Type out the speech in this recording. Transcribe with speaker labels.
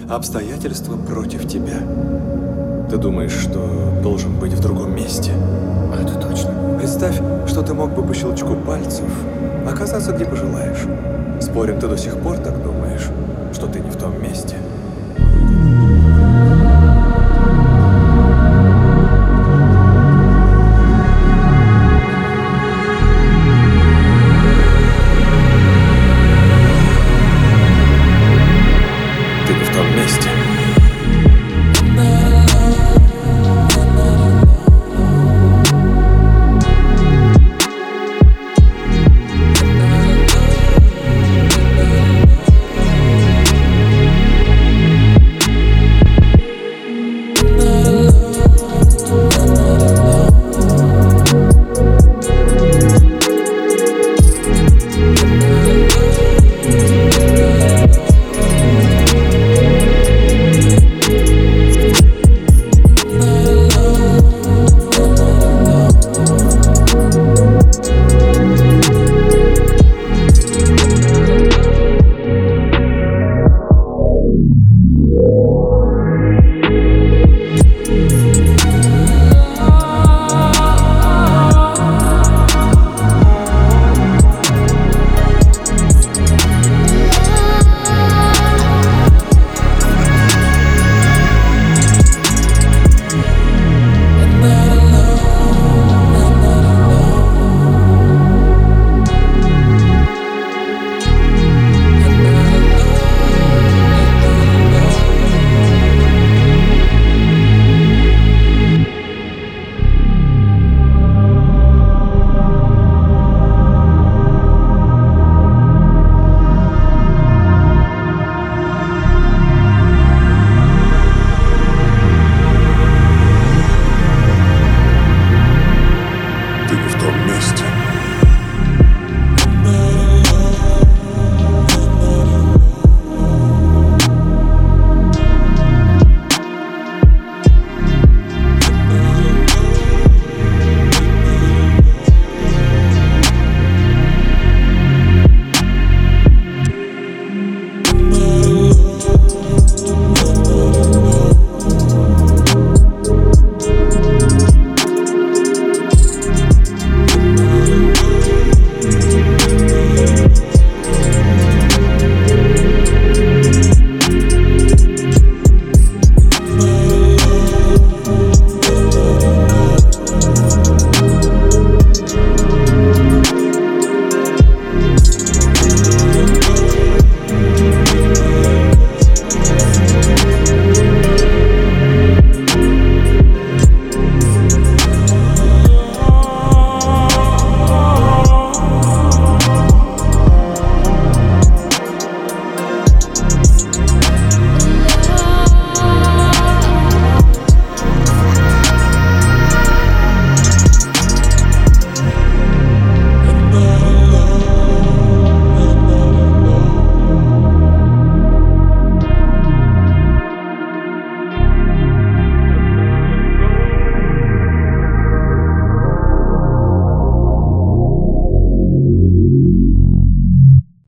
Speaker 1: Обстоятельства против тебя. Ты думаешь, что должен быть в другом месте.
Speaker 2: Это точно.
Speaker 1: Представь, что ты мог бы по щелчку пальцев оказаться где пожелаешь. Спорим, ты до сих пор так думаешь, что ты не в том месте? Ты не в том месте.